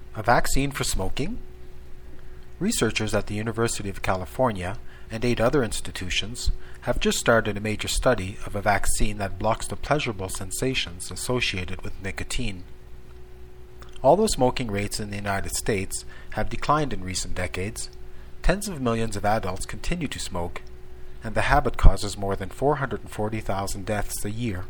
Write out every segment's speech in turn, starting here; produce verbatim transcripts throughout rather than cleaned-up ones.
A vaccine for smoking? Researchers at the University of California and eight other institutions have just started a major study of a vaccine that blocks the pleasurable sensations associated with nicotine. Although smoking rates in the United States have declined in recent decades, tens of millions of adults continue to smoke, and the habit causes more than four hundred forty thousand deaths a year.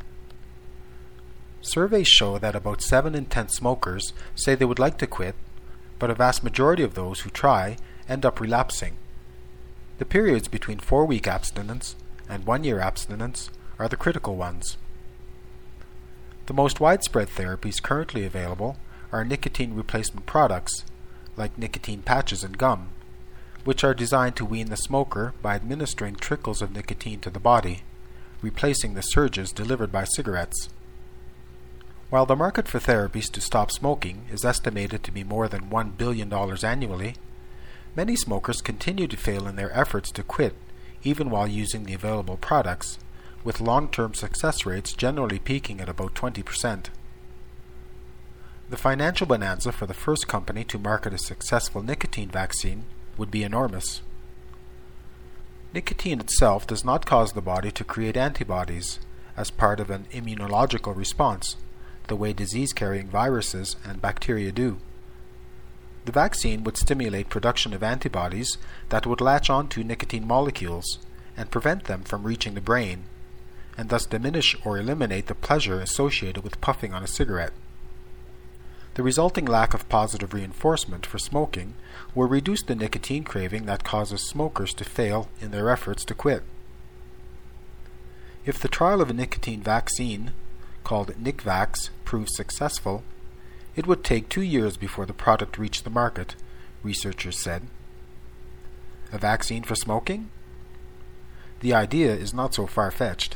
Surveys show that about seven in ten smokers say they would like to quit, but a vast majority of those who try end up relapsing. The periods between four-week abstinence and one-year abstinence are the critical ones. The most widespread therapies currently available are nicotine replacement products, like nicotine patches and gum, which are designed to wean the smoker by administering trickles of nicotine to the body, replacing the surges delivered by cigarettes. While the market for therapies to stop smoking is estimated to be more than one billion dollars annually, many smokers continue to fail in their efforts to quit even while using the available products, with long-term success rates generally peaking at about twenty percent. The financial bonanza for the first company to market a successful nicotine vaccine would be enormous. Nicotine itself does not cause the body to create antibodies as part of an immunological response, the way disease-carrying viruses and bacteria do. The vaccine would stimulate production of antibodies that would latch onto nicotine molecules and prevent them from reaching the brain, and thus diminish or eliminate the pleasure associated with puffing on a cigarette. The resulting lack of positive reinforcement for smoking will reduce the nicotine craving that causes smokers to fail in their efforts to quit. If the trial of a nicotine vaccine, called NicVax, proves successful, it would take two years before the product reached the market, researchers said. A vaccine for smoking? The idea is not so far-fetched.